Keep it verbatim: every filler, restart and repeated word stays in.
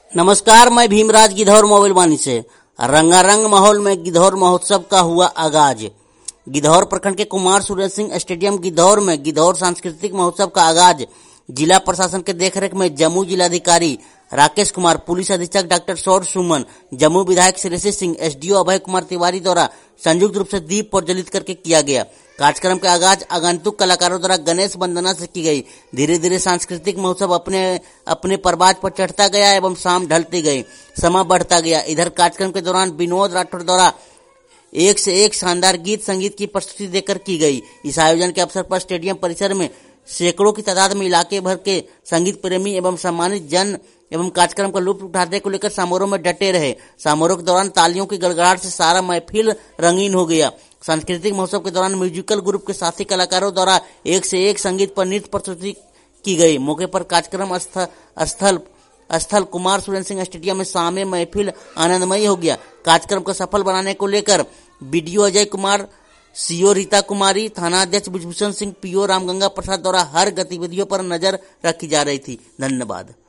नमस्कार, मैं भीमराज गिद्धौर मोबाइल वाणी से। रंगारंग माहौल में गिद्धौर महोत्सव का हुआ आगाज। गिद्धौर प्रखंड के कुमार सुरेंद्र सिंह स्टेडियम गिद्धौर में गिद्धौर सांस्कृतिक महोत्सव का आगाज जिला प्रशासन के देखरेख में जम्मू जिलाधिकारी राकेश कुमार, पुलिस अधीक्षक डॉक्टर सौर सुमन, जम्मू विधायक श्रेयसी सिंह, एसडीओ अभय कुमार तिवारी द्वारा संयुक्त रूप से दीप प्रज्वलित करके किया गया। कार्यक्रम के आगाज आगंतुक कलाकारों द्वारा गणेश वंदना से की गई। धीरे धीरे सांस्कृतिक महोत्सव अपने अपने परवाज पर चढ़ता गया एवं शाम ढलती गई, समा बढ़ता गया। इधर कार्यक्रम के दौरान विनोद राठौर द्वारा एक से एक शानदार गीत संगीत की प्रस्तुति देकर की गई। इस आयोजन के अवसर पर स्टेडियम परिसर में सैकड़ों की तादाद में इलाके भर के संगीत प्रेमी एवं सम्मानित जन एवं कार्यक्रम का लुत्फ उठाने को लेकर समारोह में डटे रहे। समारोह के दौरान तालियों की गड़गड़ाहट से सारा महफिल रंगीन हो गया। सांस्कृतिक महोत्सव के दौरान म्यूजिकल ग्रुप के साथी कलाकारों द्वारा एक से एक संगीत पर नृत्य प्रस्तुति की गई। मौके पर कार्यक्रम स्थल स्थल कुमार सुरेंद्र सिंह स्टेडियम में शाम महफिल आनंदमयी हो गया। कार्यक्रम को सफल बनाने को लेकर बीडीओ अजय कुमार, सीओ रीता कुमारी, थाना अध्यक्ष ब्रिजभूषण सिंह, पीओ रामगंगा प्रसाद द्वारा हर गतिविधियों पर नजर रखी जा रही थी। धन्यवाद।